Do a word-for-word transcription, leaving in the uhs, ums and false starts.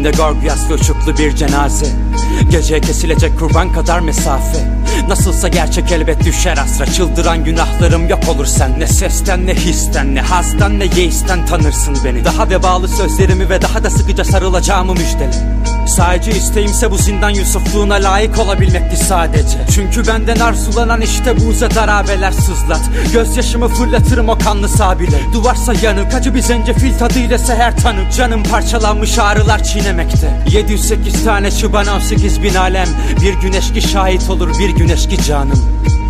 Üstümde Gorgias ve uçuklu bir cenaze. Geceye kesilecek kurban kadar mesafe. Nasılsa gerçek elbet düşer asra. Çıldıran günahlarım yok olur sen. Ne sesten ne histen ne hazdan ne yeisten tanırsın beni. Daha vebalı sözlerimi ve daha da sıkıca sarılacağımı müjdele. Sadece isteğimse bu zindan Yusufluğuna layık olabilmekti sadece. Çünkü benden arzulanan işte bu uza darabeler sızlat. Gözyaşımı fırlatırım o kanlı sabile. Duvarsa yanık acı bir zencefil tadıyla seher tanık. Canım parçalanmış ağrılar çiğnemekte. yedi yüz sekiz tane çıban on sekiz bin alem. Bir güneş ki şahit olur bir güneş ki canım.